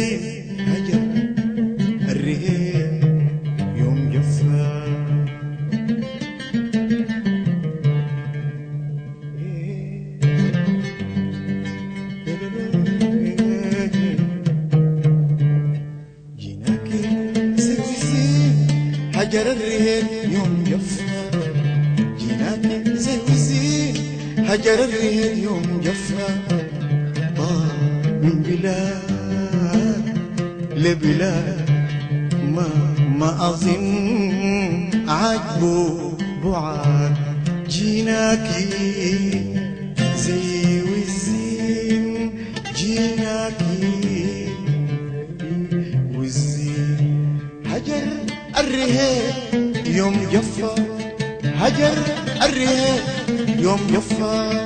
الزين هجر الرهيب يوم جفا. جيناكي زي الزين هجر الرهيب يوم جفا. جيناكي زي الزين هجر الرهيب يوم جفا. طار من بلاد لبلاد ما أظن عجبه بعاد. جيناكي زي والزين جيناكي والزين هجر الرهيب يوم جفا. هجر الرهيب يوم جفا.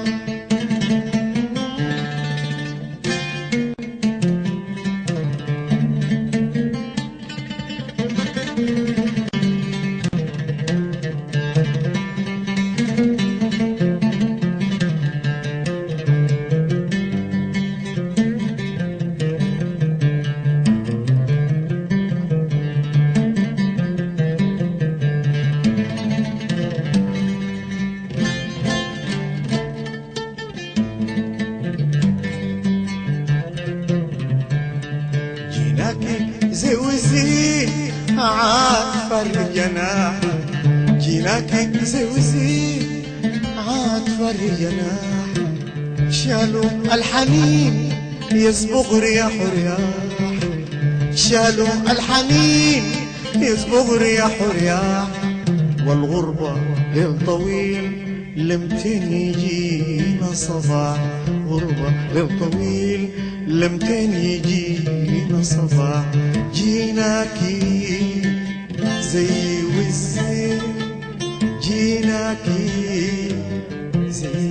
زي وزين عاد فرق جناح. جيناكي زي وزين عاد فرق جناح. شالوا الحنين يصبغ رياح رياح. شالوا الحنين يصبغ رياح رياح. والغربة ليل طويل لمتين يجينا صباح. غربة ليل طويل لمتين يجينا صباح. جيناكي زي والزين جيناكي زي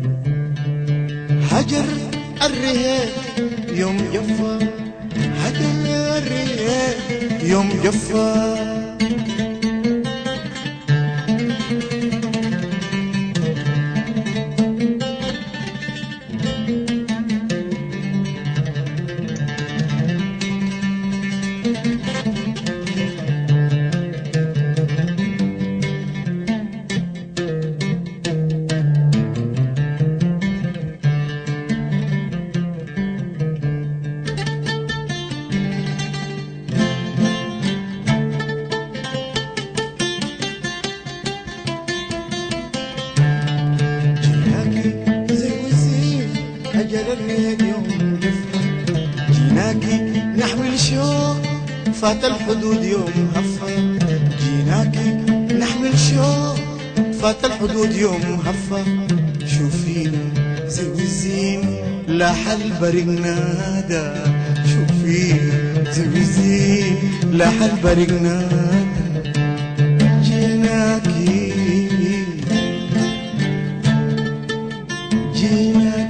هجر الرهيب يوم جفا. هجر الرهيب يوم جفا. هجر الرهيب يوم جفا. جيناكي نحمل شوق فات الحدود يوم هفا. جيناكي نحمل شوق فات الحدود يوم هفا. شوفينا زي والزين لاح البرق نادى. شوفينا زي والزين لاح البرق نادى. جيناكي جيناكي